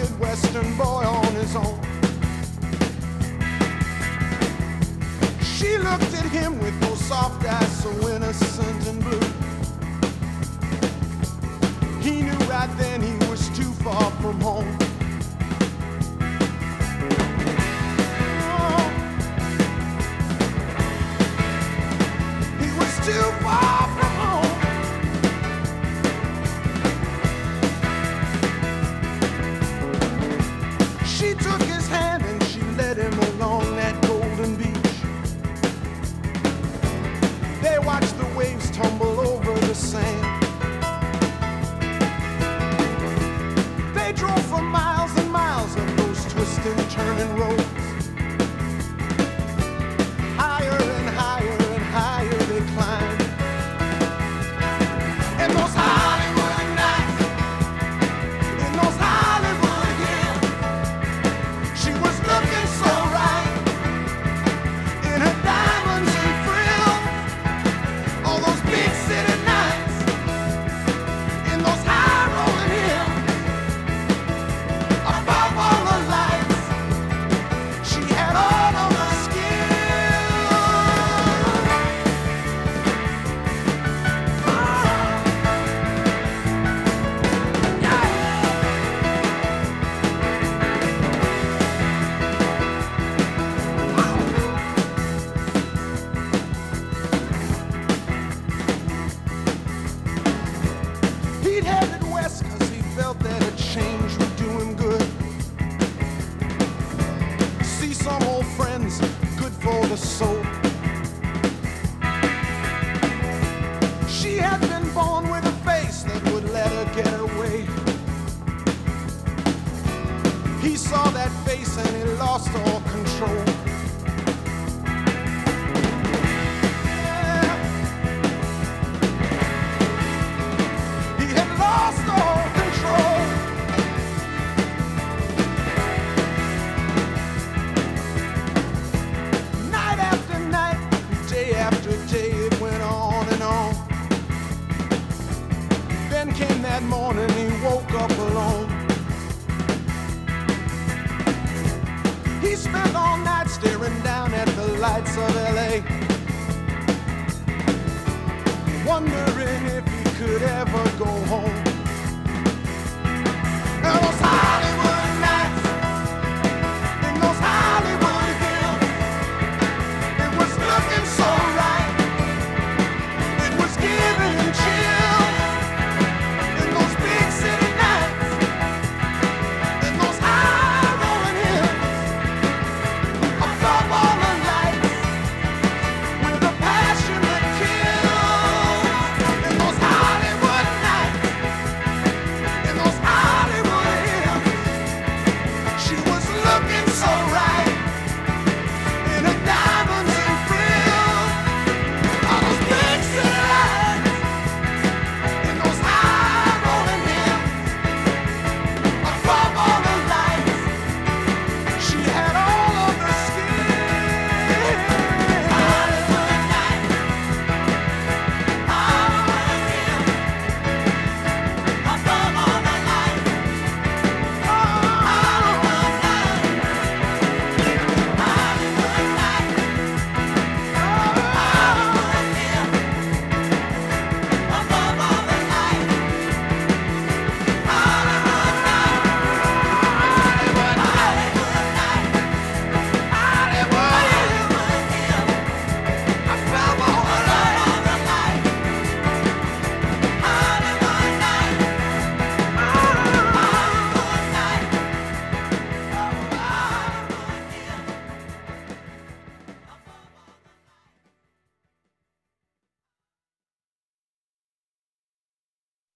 Midwestern boy on his own. She looked at him with those soft eyes so innocent and blue. He knew right then he was too far from home. Oh, he was too far from home. She took his hand and she led him along that golden beach. They watched the waves tumble over the sand. They drove for miles and miles up those twisting, turning roads. Higher and higher and higher they climbed. And those Hollywood nights, in those Hollywood hills, she was looking so right in her diamonds and frills. All those big city nights, in those high rolling hills, above all the lights, she had all of the He'd headed west cause he felt that a change would do him good. See some old friends, good for the soul. She had been born with a face that would let her get away. He saw that face and he lost all control. He had lost all control. Night after night, day after day, it went on and on. Then came that morning, he woke up alone. He spent all night staring down at the lights of LA, wondering if